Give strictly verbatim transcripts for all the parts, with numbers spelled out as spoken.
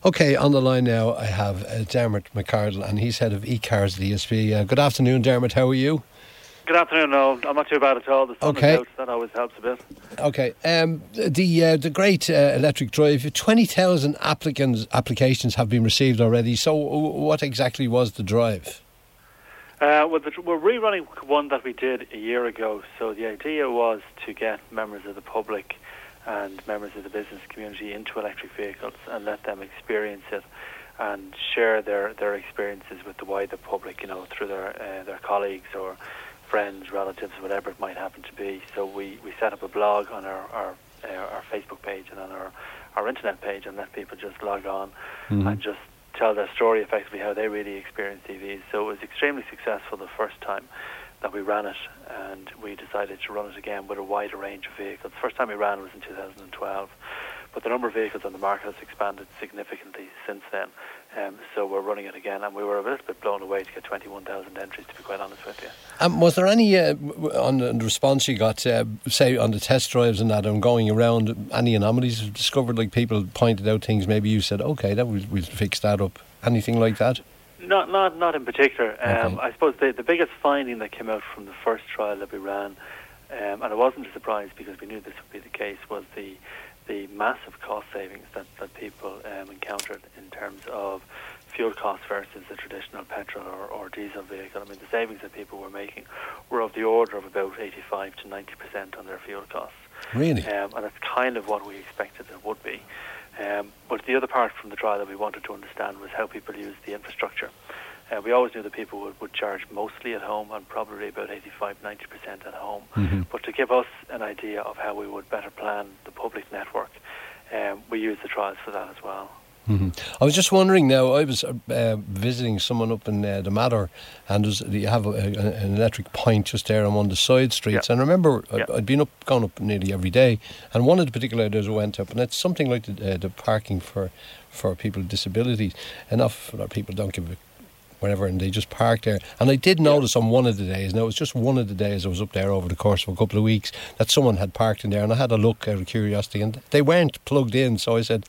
Okay, on the line now I have uh, Dermot McCardle, and he's head of eCars at E S B. Uh, good afternoon, Dermot. How are you? Good afternoon. No, I'm not too bad at all. The sun okay. is out. That always helps a bit. Okay. Um, the uh, the great uh, electric drive. Twenty thousand applicants applications have been received already. So, what exactly was the drive? Uh, well, the, we're rerunning one that we did a year ago. So the idea was to get members of the public and members of the business community into electric vehicles and let them experience it and share their, their experiences with the wider public, you know, through their uh, their colleagues or friends, relatives, whatever it might happen to be. So we, we set up a blog on our our, uh, our Facebook page and on our, our internet page and let people just log on mm-hmm. and just tell their story, effectively how they really experienced E Vs. So it was extremely successful the first time that we ran it, and we decided to run it again with a wider range of vehicles. The first time we ran was in two thousand twelve, but the number of vehicles on the market has expanded significantly since then. Um, so we're running it again, and we were a little bit blown away to get twenty-one thousand entries, to be quite honest with you. Um, was there any, uh, on the response you got, uh, say on the test drives and that and going around, any anomalies discovered, like people pointed out things, maybe you said, okay, that we'll, we'll fix that up, anything like that? Not not, not in particular. Um, okay. I suppose the, the biggest finding that came out from the first trial that we ran, um, and it wasn't a surprise because we knew this would be the case, was the the massive cost savings that, that people um, encountered in terms of fuel costs versus a traditional petrol or, or diesel vehicle. I mean, the savings that people were making were of the order of about eighty-five to ninety percent on their fuel costs. Really? Um, and that's kind of what we expected it would be. Um, but the other part from the trial that we wanted to understand was how people use the infrastructure. Uh, we always knew that people would, would charge mostly at home and probably about eighty-five to ninety percent at home. Mm-hmm. But to give us an idea of how we would better plan the public network, um, we used the trials for that as well. Mm-hmm. I was just wondering now, I was uh, visiting someone up in uh, the Matter, and there's, you have a, a, an electric point just there on one of the side streets, yeah. and I remember yeah. I'd, I'd been up, gone up nearly every day, and one of the particular days I went up, and it's something like the, uh, the parking for, for people with disabilities. Enough people don't give a whatever, and they just park there. And I did notice on one of the days, now it was just one of the days I was up there over the course of a couple of weeks, that someone had parked in there, and I had a look out of curiosity, and they weren't plugged in. So I said,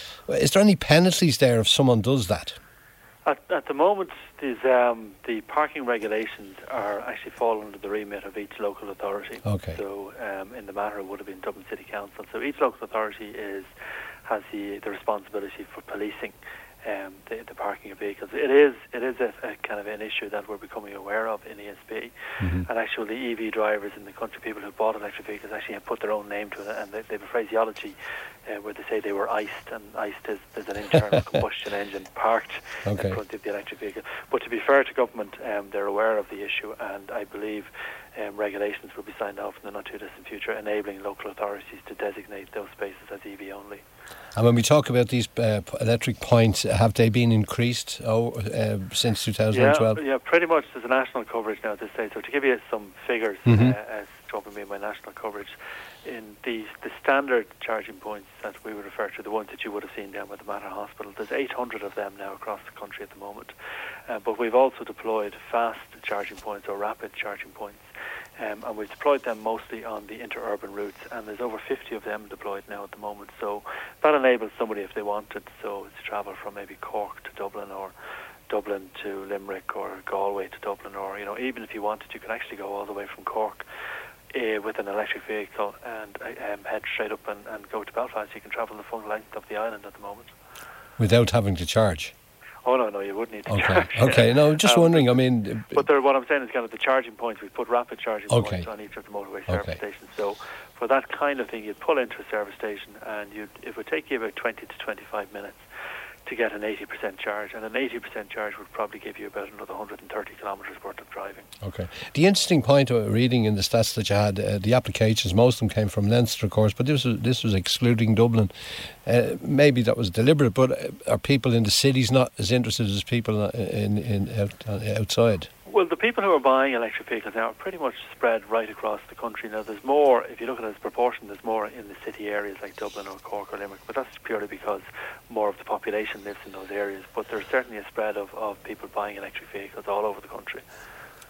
is there any penalties there if someone does that? At, at the moment, these, um, the parking regulations are actually fall under the remit of each local authority. Okay. So um, in the matter, it would have been Dublin City Council. So each local authority is has the, the responsibility for policing Um, the, the parking of vehicles. It is it is a, a kind of an issue that we're becoming aware of in E S B. Mm-hmm. And actually E V drivers in the country, people who bought electric vehicles, actually have put their own name to it, and they, they have a phraseology uh, where they say they were iced, and iced is there's an internal combustion engine parked okay. in front of the electric vehicle. But to be fair to government, um, they're aware of the issue, and I believe um, regulations will be signed off in the not too distant future enabling local authorities to designate those spaces as E V only. And when we talk about these uh, electric points, have they been increased oh, uh, since two thousand twelve? Yeah, yeah, pretty much. There's a national coverage now at this stage. So to give you some figures, mm-hmm. uh, as talking about my national coverage, in the the standard charging points that we would refer to, the ones that you would have seen down at the Mater Hospital, there's eight hundred of them now across the country at the moment. Uh, but we've also deployed fast charging points or rapid charging points. Um, and we've deployed them mostly on the interurban routes, and there's over fifty of them deployed now at the moment. So that enables somebody, if they wanted, so to travel from maybe Cork to Dublin, or Dublin to Limerick, or Galway to Dublin, or, you know, even if you wanted, you could actually go all the way from Cork uh, with an electric vehicle and uh, um, head straight up and, and go to Belfast. You can travel the full length of the island at the moment. Without having to charge? Oh, no, no, you would need to okay. charge. Okay, no, just um, wondering, I mean... But there, what I'm saying is kind of the charging points, we put rapid charging okay. points on each of the motorway service okay. stations. So for that kind of thing, you'd pull into a service station and you'd, it would take you about twenty to twenty-five minutes to get an eighty percent charge. And an eighty percent charge would probably give you about another one hundred thirty kilometres worth of driving. Okay. The interesting point of reading in the stats that you had, uh, the applications, most of them came from Leinster, of course, but this was, this was excluding Dublin. Uh, maybe that was deliberate, but are people in the cities not as interested as people in, in out, outside? Well, the people who are buying electric vehicles now are pretty much spread right across the country. Now, there's more, if you look at it as proportion, there's more in the city areas like Dublin or Cork or Limerick, but that's purely because more of the population lives in those areas. But there's certainly a spread of, of people buying electric vehicles all over the country.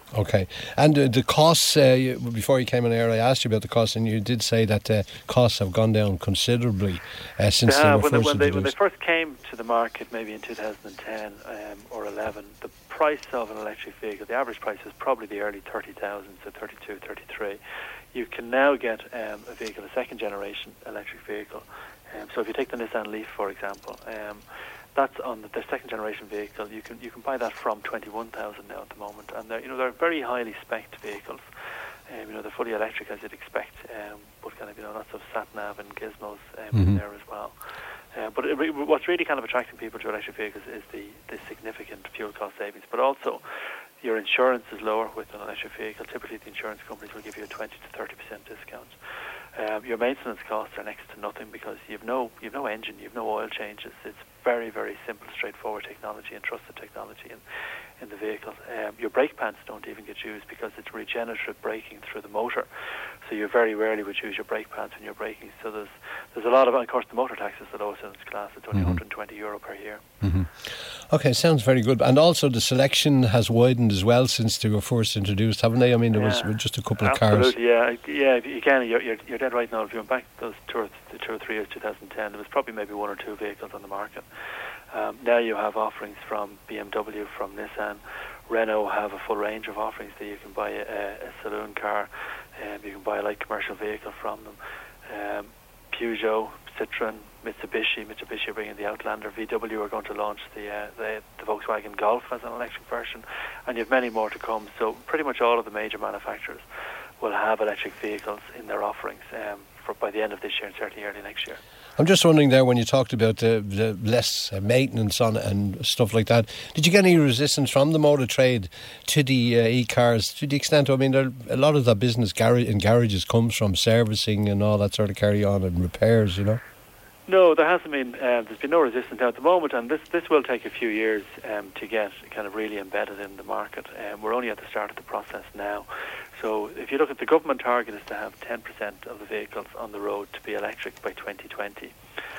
Okay. And uh, the costs, uh, you, before you came on air, I asked you about the costs, and you did say that uh, costs have gone down considerably uh, since yeah, they were when, first they, when, they, introduced. when they first came to the market, maybe in two thousand ten um, or eleven, the price of an electric vehicle, the average price was probably the early thirty thousand, so thirty-two, thirty-three. You can now get um, a vehicle, a second generation electric vehicle. Um, so if you take the Nissan Leaf, for example, um, that's on the, the second generation vehicle. You can you can buy that from twenty-one thousand now at the moment, and they're, you know, they're very highly spec'd vehicles. Um, you know, they're fully electric as you'd expect, um, but kind of, you know, lots of sat nav and gizmos um, mm-hmm. in there as well. Uh, but it, what's really kind of attracting people to electric vehicles is the, the significant fuel cost savings, but also your insurance is lower with an electric vehicle. Typically, the insurance companies will give you a twenty to thirty percent discount. Um, your maintenance costs are next to nothing because you've no you've no engine, you've no oil changes. It's very, very simple, straightforward technology and trusted technology in, in the vehicle. Um, your brake pads don't even get used because it's regenerative braking through the motor. So you very rarely would use your brake pads when you're braking. So there's there's a lot of, of course, the motor tax is the lowest in its class. It's only mm-hmm. one hundred twenty euro per year. Mm-hmm. Okay, sounds very good. And also the selection has widened as well since they were first introduced, haven't they? I mean, there yeah. was just a couple of Absolutely, cars. Absolutely, yeah. Yeah, again, you're, you're, you're dead right now. If you went back those two or, th- two or three years, two thousand ten, there was probably maybe one or two vehicles on the market. Um, now you have offerings from B M W, from Nissan. Renault have a full range of offerings that you can buy a, a saloon car, um, you can buy a light commercial vehicle from them. Um, Peugeot, Citroen, Mitsubishi, Mitsubishi are bringing the Outlander. V W are going to launch the, uh, the the Volkswagen Golf as an electric version, and you have many more to come. So pretty much all of the major manufacturers will have electric vehicles in their offerings um, for by the end of this year and certainly early next year. I'm just wondering there, when you talked about the, the less uh, maintenance on it and stuff like that, did you get any resistance from the motor trade to the uh, e-cars to the extent, I mean, there, a lot of that business gar- in garages comes from servicing and all that sort of carry on and repairs, you know? No, there hasn't been. Uh, there's been no resistance now at the moment, and this this will take a few years um, to get kind of really embedded in the market. Um, we're only at the start of the process now. So if you look at the government target is to have ten percent of the vehicles on the road to be electric by twenty twenty.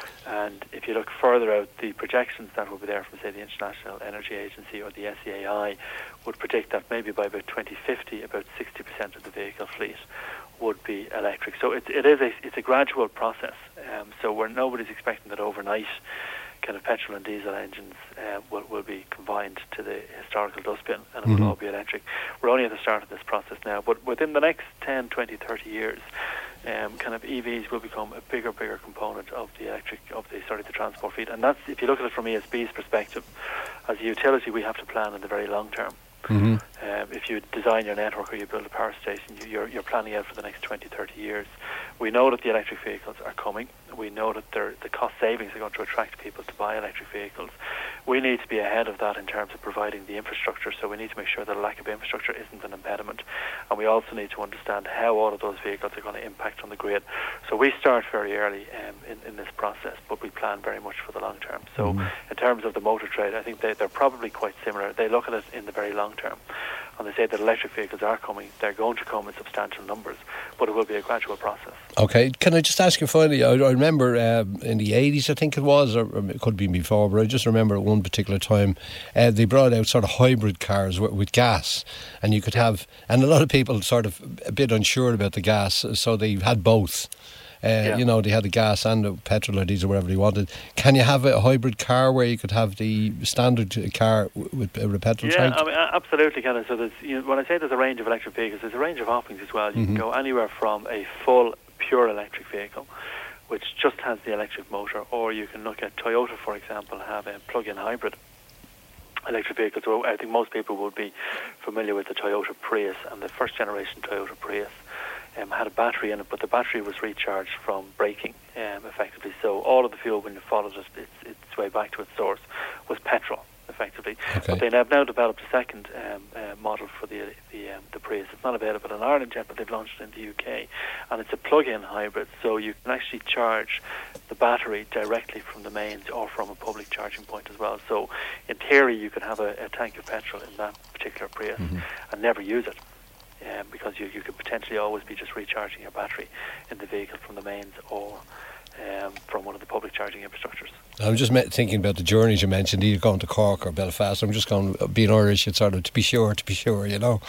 And if you look further out, the projections that will be there from, say, the International Energy Agency or the S E A I would predict that maybe by about twenty fifty, about sixty percent of the vehicle fleet would be electric. So it, it is a it's a gradual process. Um, so where nobody's expecting that overnight kind of petrol and diesel engines uh, will, will be combined to the historical dustbin and it mm-hmm. will all be electric. We're only at the start of this process now, but within the next ten, twenty, thirty years, um, kind of E Vs will become a bigger, bigger component of the electric, of the sorry, the transport fleet. And that's, if you look at it from E S B's perspective, as a utility, we have to plan in the very long term. Mm-hmm. Um, if you design your network or you build a power station, you, you're, you're planning out for the next twenty, thirty years. We know that the electric vehicles are coming. We know that the cost savings are going to attract people to buy electric vehicles. We need to be ahead of that in terms of providing the infrastructure, so we need to make sure that a lack of infrastructure isn't an impediment. And we also need to understand how all of those vehicles are going to impact on the grid. So we start very early um, in, in this process, but we plan very much for the long term. So mm-hmm. in terms of the motor trade, I think they, they're probably quite similar. They look at it in the very long term. And they say that electric vehicles are coming. They're going to come in substantial numbers, but it will be a gradual process. Okay, can I just ask you finally, I, I remember uh, in the eighties, I think it was, or, or it could be before, but I just remember at one particular time uh, they brought out sort of hybrid cars with, with gas, and you could have, and a lot of people sort of a bit unsure about the gas, so they had both. Uh, yeah. You know, they had the gas and the petrol or diesel, whatever they wanted. Can you have a hybrid car where you could have the standard car with, with a petrol yeah, tank? Yeah, I mean, absolutely, Ken. So there's, you know, when I say there's a range of electric vehicles, there's a range of offerings as well. You mm-hmm. can go anywhere from a full, pure electric vehicle, which just has the electric motor, or you can look at Toyota, for example, have a plug-in hybrid electric vehicle. So I think most people would be familiar with the Toyota Prius and the first generation Toyota Prius. Um, had a battery in it, but the battery was recharged from braking, um, effectively. So all of the fuel, when you followed it, its, its way back to its source, was petrol, effectively. Okay. But they have now developed a second um, uh, model for the the, um, the Prius. It's not available in Ireland yet, but they've launched it in the U K, and it's a plug-in hybrid. So you can actually charge the battery directly from the mains or from a public charging point as well. So in theory, you could have a, a tank of petrol in that particular Prius mm-hmm. and never use it. Um, because you, you could potentially always be just recharging your battery in the vehicle from the mains or um, from one of the public charging infrastructures. I'm just me- thinking about the journeys you mentioned, either going to Cork or Belfast. I'm just going, being Irish, it's sort of to be sure, to be sure, you know.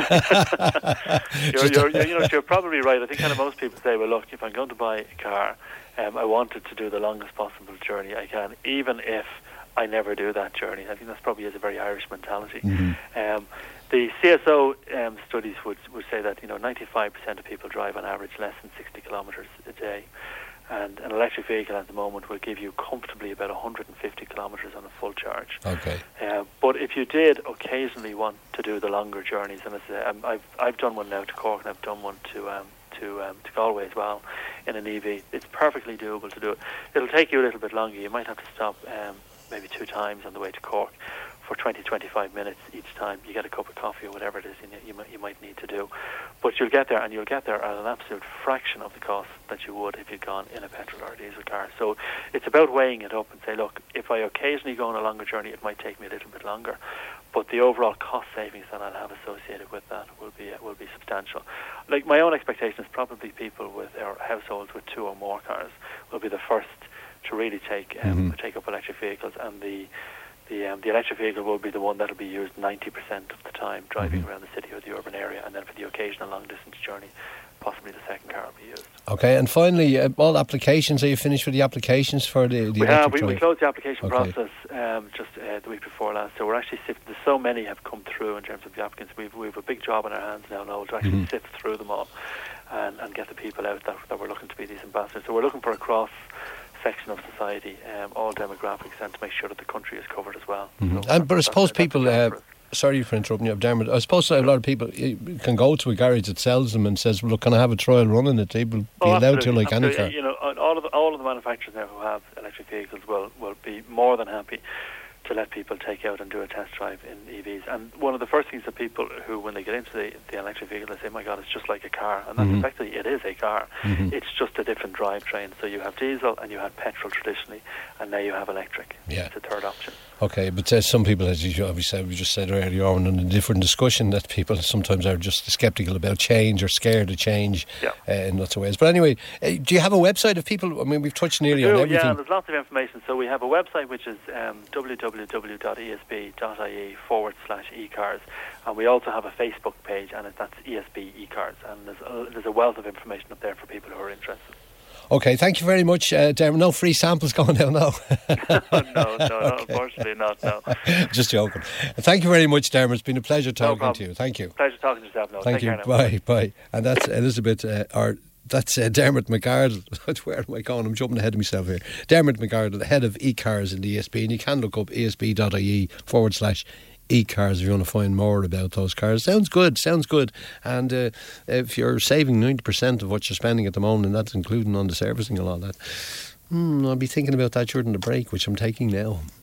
you're, you're, you're, you know, you're probably right. I think kind of most people say, well, look, if I'm going to buy a car, um, I want it to do the longest possible journey I can, even if I never do that journey. I think that's probably is a very Irish mentality. Mm-hmm. Um, the C S O um, studies would, would say that, you know, ninety-five percent of people drive on average less than sixty kilometres a day. And an electric vehicle at the moment will give you comfortably about one hundred fifty kilometres on a full charge. Okay. Uh, but if you did occasionally want to do the longer journeys, and it's, um, I've I've done one now to Cork, and I've done one to um, to um, to Galway as well in an E V. It's perfectly doable to do it. It'll take you a little bit longer. You might have to stop um, maybe two times on the way to Cork for twenty, twenty-five minutes each time. You get a cup of coffee or whatever it is you, you, might, you might need to do. But you'll get there, and you'll get there at an absolute fraction of the cost that you would if you'd gone in a petrol or a diesel car. So it's about weighing it up and say, look, if I occasionally go on a longer journey, it might take me a little bit longer. But the overall cost savings that I'll have associated with that will be will be substantial. Like, my own expectation is probably people with, or households with two or more cars will be the first to really take um, Mm-hmm. take up electric vehicles, and the The um, the electric vehicle will be the one that will be used ninety percent of the time driving Mm-hmm. around the city or the urban area, and then for the occasional long distance journey, possibly the second car will be used. Okay, and finally, uh, all applications, are you finished with the applications for the, the we electric have, we, drive? we closed the application Okay. process um, just uh, the week before last, so we're actually sifting. There's so many have come through in terms of the applicants. We've, we've a big job on our hands now, Noel, to actually Mhm. sift through them all and, and get the people out that, that we're looking to be these ambassadors. So we're looking for a cross section of society, um, all demographics, and to make sure that the country is covered as well. Mhm. So And but I that's- suppose that's a people, job uh, for us. sorry for interrupting you, Dermot, I suppose a lot of people uh, can go to a garage that sells them and says, well, look, can I have a trial run in it? They will be Oh, allowed to, absolutely, like any car. absolutely. You know, all of the, all of the manufacturers now who have electric vehicles will will be more than happy to let people take out and do a test drive in E Vs. And one of the first things that people who, when they get into the, the electric vehicle, they say, my God, it's just like a car. And that's Mhm. effectively, it is a car. Mhm. It's just a different drivetrain. So you have diesel and you had petrol traditionally, and now you have electric. Yeah. It's a third option. Okay, but uh, some people, as you obviously said, we just said earlier on in a different discussion, that people sometimes are just sceptical about change or scared of change Yeah. uh, in lots of ways. But anyway, uh, do you have a website of people? I mean, we've touched nearly We on do, everything. yeah, there's lots of information. So we have a website which is um, www.esb.ie forward slash eCars, and we also have a Facebook page, and it, that's E S B eCars, and there's a, there's a wealth of information up there for people who are interested. Okay, thank you very much, uh, Dermot. No free samples going down now. no, no, no, unfortunately not, no. Just joking. Thank you very much, Dermot. It's been a pleasure talking problem. to you. Thank you. Pleasure talking to yourself, no. Thank Take you. care now. Bye, bye. And that's Elizabeth, uh, or that's uh, Dermot McArdle. Where am I going? I'm jumping ahead of myself here. Dermot McArdle, the head of eCars in the E S B, and you can look up esb.ie forward slash eCars if you want to find more about those cars. Sounds good, sounds good. And uh, if you're saving ninety percent of what you're spending at the moment, and that's including on the servicing and all that, hmm, I'll be thinking about that during the break, which I'm taking now.